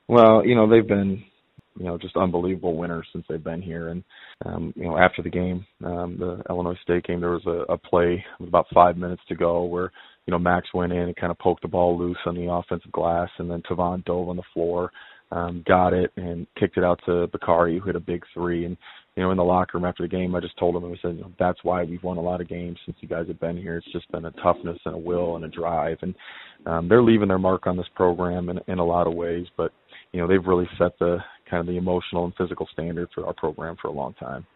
Well, they've been, just unbelievable winners since they've been here. And, after the game, the Illinois State game, there was a play with about 5 minutes to go where, Max went in and kind of poked the ball loose on the offensive glass, and then Tavon dove on the floor, got it, and kicked it out to Bakari, who hit a big three. And, in the locker room after the game, I just told him, I said, that's why we've won a lot of games since you guys have been here. It's just been a toughness and a will and a drive. And they're leaving their mark on this program in a lot of ways, but they've really set the kind of the emotional and physical standard for our program for a long time.